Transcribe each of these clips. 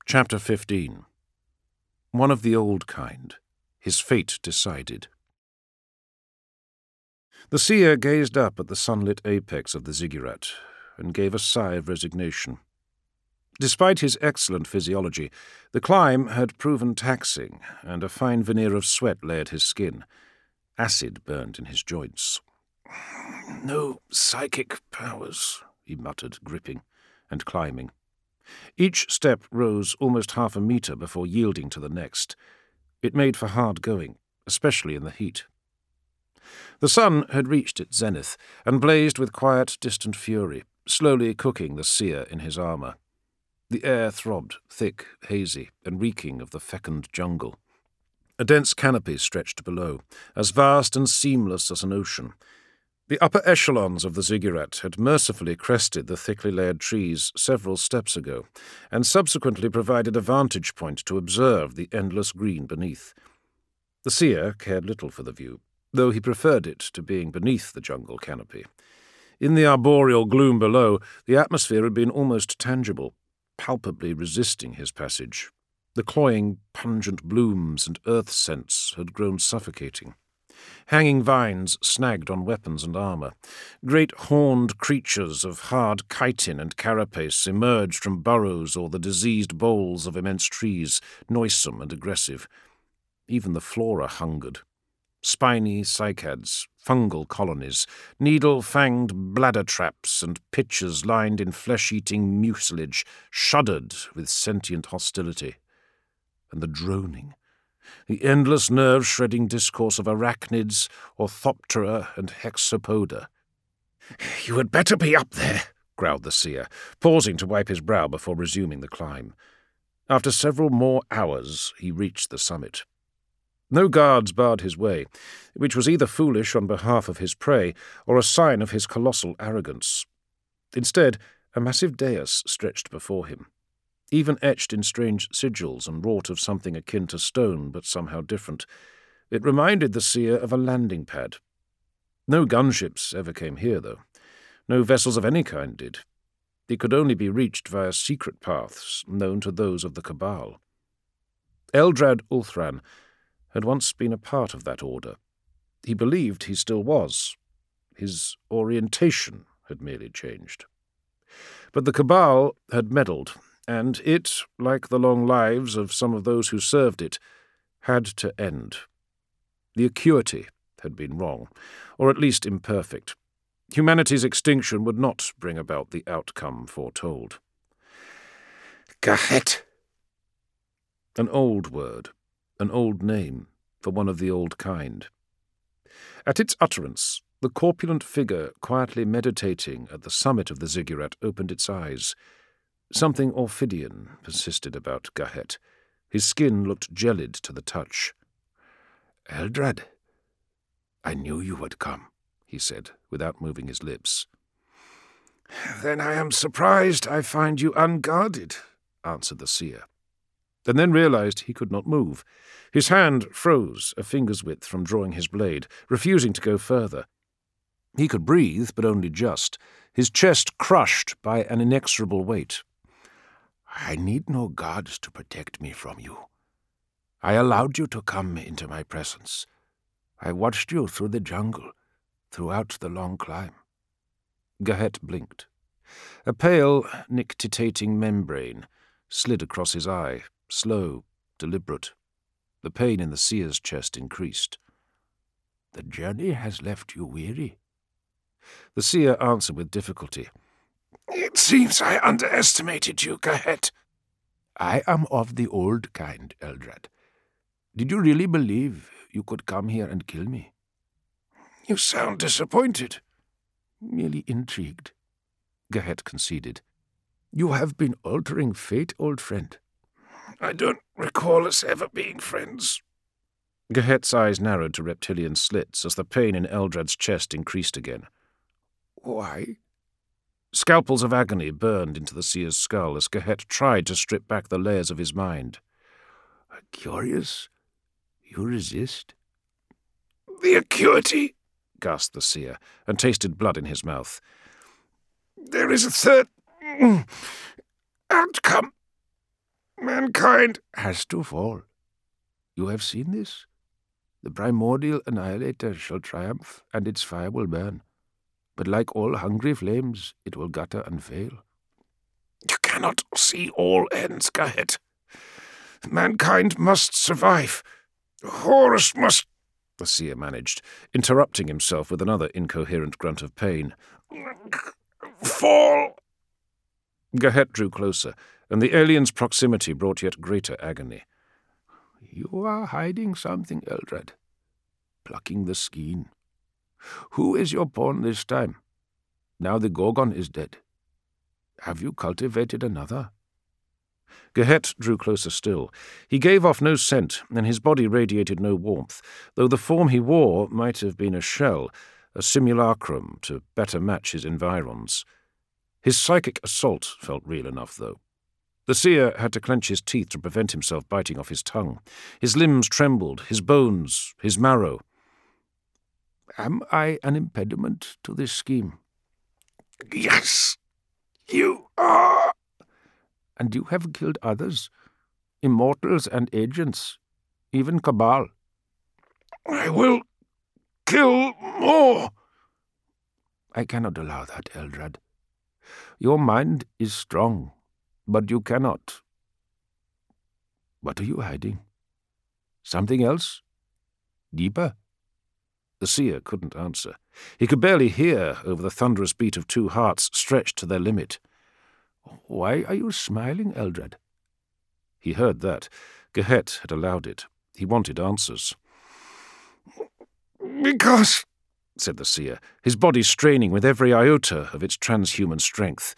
Chapter 15. One of the old kind. His fate decided. The seer gazed up at the sunlit apex of the ziggurat and gave a sigh of resignation. Despite his excellent physiology, the climb had proven taxing, and a fine veneer of sweat layered his skin. Acid burned in his joints. "No psychic powers," he muttered, gripping and climbing. Each step rose almost half a metre before yielding to the next. It made for hard going, especially in the heat. The sun had reached its zenith and blazed with quiet, distant fury, slowly cooking the seer in his armour. The air throbbed, thick, hazy, and reeking of the fecund jungle. A dense canopy stretched below, as vast and seamless as an ocean. The upper echelons of the ziggurat had mercifully crested the thickly layered trees several steps ago, and subsequently provided a vantage point to observe the endless green beneath. The seer cared little for the view, though he preferred it to being beneath the jungle canopy. In the arboreal gloom below, the atmosphere had been almost tangible, palpably resisting his passage. The cloying, pungent blooms and earth scents had grown suffocating. Hanging vines snagged on weapons and armour. Great horned creatures of hard chitin and carapace emerged from burrows or the diseased boles of immense trees, noisome and aggressive. Even the flora hungered. Spiny cycads, fungal colonies, needle-fanged bladder traps, and pitchers lined in flesh-eating mucilage shuddered with sentient hostility. And the droning, the endless nerve-shredding discourse of arachnids, orthoptera, and hexapoda. "You had better be up there," growled the seer, pausing to wipe his brow before resuming the climb. After several more hours, he reached the summit. No guards barred his way, which was either foolish on behalf of his prey or a sign of his colossal arrogance. Instead, a massive dais stretched before him, even etched in strange sigils and wrought of something akin to stone but somehow different. It reminded the seer of a landing pad. No gunships ever came here, though. No vessels of any kind did. It could only be reached via secret paths known to those of the Cabal. Eldrad Ulthran had once been a part of that order. He believed he still was. His orientation had merely changed. But the Cabal had meddled, and it, like the long lives of some of those who served it, had to end. The acuity had been wrong, or at least imperfect. Humanity's extinction would not bring about the outcome foretold. Gahet! An old word, an old name for one of the old kind. At its utterance, the corpulent figure quietly meditating at the summit of the ziggurat opened its eyes. Something Orphidian persisted about Gahet. His skin looked gelid to the touch. "Eldrad, I knew you would come," he said, without moving his lips. "Then I am surprised I find you unguarded," answered the seer, and then realized he could not move. His hand froze a finger's width from drawing his blade, refusing to go further. He could breathe, but only just, his chest crushed by an inexorable weight. "I need no guards to protect me from you. I allowed you to come into my presence. I watched you through the jungle, throughout the long climb." Gahet blinked. A pale, nictitating membrane slid across his eye, slow, deliberate. The pain in the seer's chest increased. "The journey has left you weary?" The seer answered with difficulty. "It seems I underestimated you, Gahet." "I am of the old kind, Eldrad. Did you really believe you could come here and kill me?" "You sound disappointed." "Merely intrigued," Gahet conceded. "You have been altering fate, old friend." "I don't recall us ever being friends." Gahet's eyes narrowed to reptilian slits as the pain in Eldrad's chest increased again. "Why?" Scalpels of agony burned into the seer's skull as Gahet tried to strip back the layers of his mind. "Curious. You resist." "The acuity," gasped the seer, and tasted blood in his mouth. "There is a third outcome. mankind has to fall. You have seen this? The primordial annihilator shall triumph, and its fire will burn. But like all hungry flames, it will gutter and fail. You cannot see all ends, Gahet. Mankind must survive. Horus must... The seer managed, interrupting himself with another incoherent grunt of pain. Fall! Gahet drew closer, and the alien's proximity brought yet greater agony. You are hiding something, Eldrad. Plucking the skein. Who is your pawn this time? Now the Gorgon is dead. Have you cultivated another? Gahet drew closer still. He gave off no scent, and his body radiated no warmth, though the form he wore might have been a shell, a simulacrum to better match his environs. His psychic assault felt real enough, though. The seer had to clench his teeth to prevent himself biting off his tongue. His limbs trembled, his bones, his marrow. Am I an impediment to this scheme? Yes, you are. And you have killed others, immortals and agents, even Cabal. I will kill more. I cannot allow that, Eldrad. Your mind is strong, but you cannot. What are you hiding? Something else? Deeper? The seer couldn't answer. He could barely hear over the thunderous beat of two hearts stretched to their limit. Why are you smiling, Eldrad? He heard that. Gahet had allowed it. He wanted answers. Because, said the seer, his body straining with every iota of its transhuman strength.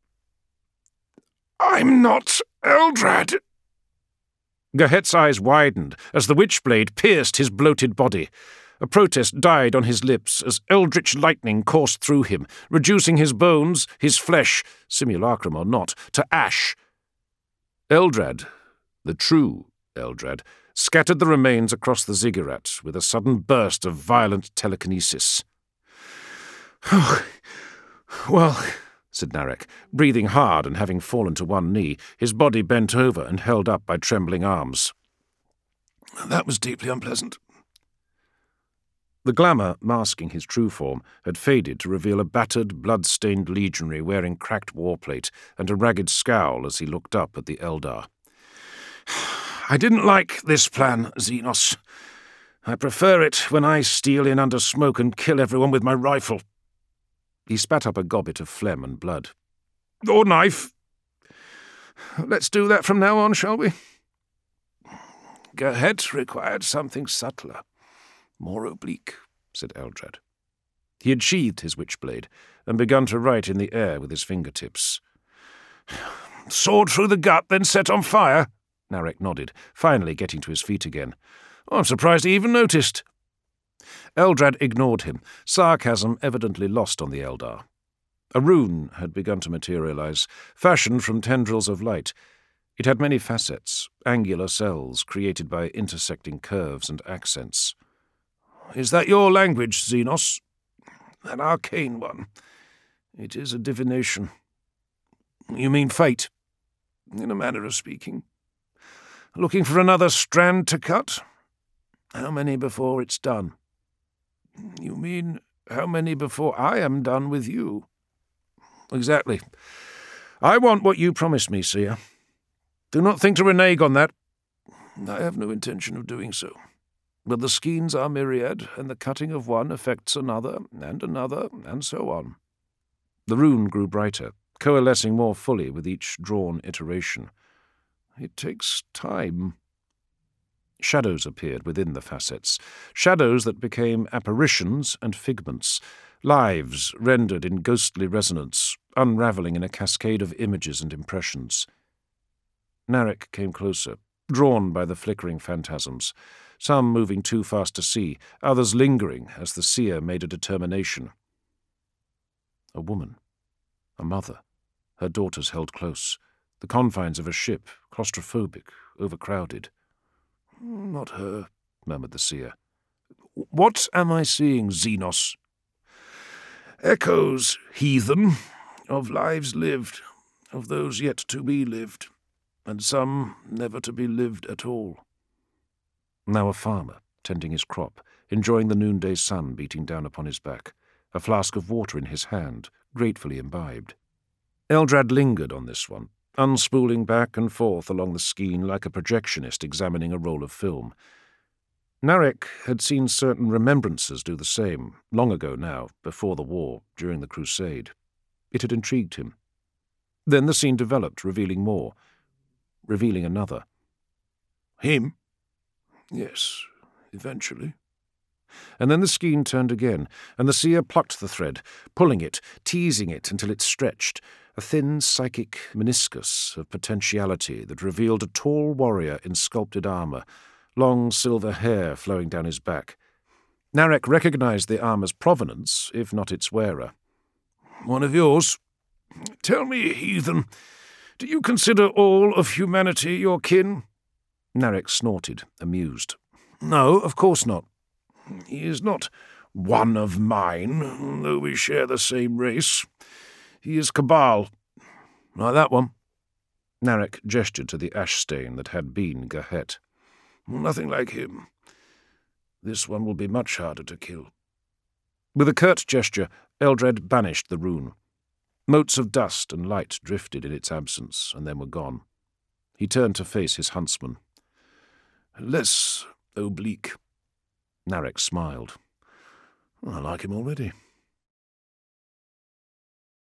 I'm not Eldrad. Gahet's eyes widened as the witchblade pierced his bloated body. A protest died on his lips as eldritch lightning coursed through him, reducing his bones, his flesh, simulacrum or not, to ash. Eldrad, the true Eldrad, scattered the remains across the ziggurat with a sudden burst of violent telekinesis. Oh, well, said Narek, breathing hard and having fallen to one knee, his body bent over and held up by trembling arms. That was deeply unpleasant. The glamour masking his true form had faded to reveal a battered, blood-stained legionary wearing cracked warplate and a ragged scowl as he looked up at the Eldar. I didn't like this plan, Xenos. I prefer it when I steal in under smoke and kill everyone with my rifle. He spat up a gobbet of phlegm and blood. Or knife. Let's do that from now on, shall we? Gahet required something subtler. More oblique, said Eldrad. He had sheathed his witchblade and begun to write in the air with his fingertips. Sword through the gut, then set on fire? Narek nodded, finally getting to his feet again. I'm surprised he even noticed. Eldrad ignored him, sarcasm evidently lost on the Eldar. A rune had begun to materialize, fashioned from tendrils of light. It had many facets, angular cells created by intersecting curves and accents. Is that your language, Xenos? An arcane one. It is a divination. You mean fate, in a manner of speaking. Looking for another strand to cut? How many before it's done? You mean how many before I am done with you? Exactly. I want what you promised me, Seer. Do not think to renege on that. I have no intention of doing so. But the skeins are myriad, and the cutting of one affects another, and so on. The rune grew brighter, coalescing more fully with each drawn iteration. It takes time. Shadows appeared within the facets, shadows that became apparitions and figments, lives rendered in ghostly resonance, unravelling in a cascade of images and impressions. Narek came closer, drawn by the flickering phantasms, some moving too fast to see, others lingering as the seer made a determination. A woman, a mother, her daughters held close, the confines of a ship, claustrophobic, overcrowded. Not her, murmured the seer. What am I seeing, Xenos? Echoes, heathen, of lives lived, of those yet to be lived. and some never to be lived at all. Now a farmer, tending his crop, enjoying the noonday sun beating down upon his back, a flask of water in his hand, gratefully imbibed. Eldrad lingered on this one, unspooling back and forth along the skein like a projectionist examining a roll of film. Narek had seen certain remembrances do the same, long ago now, before the war, during the Crusade. It had intrigued him. Then the scene developed, revealing more, revealing another. Him? Yes, eventually. And then the skein turned again, and the seer plucked the thread, pulling it, teasing it until it stretched, a thin psychic meniscus of potentiality that revealed a tall warrior in sculpted armour, long silver hair flowing down his back. Narek recognized the armour's provenance, if not its wearer. One of yours? Tell me, heathen, do you consider all of humanity your kin? Narek snorted, amused. No, of course not. He is not one of mine, though we share the same race. He is Cabal. Like that one. Narek gestured to the ash stain that had been Gahet. Nothing like him. This one will be much harder to kill. With a curt gesture, Eldred banished the rune. Motes of dust and light drifted in its absence, and then were gone. He turned to face his huntsman. Less oblique. Narek smiled. I like him already.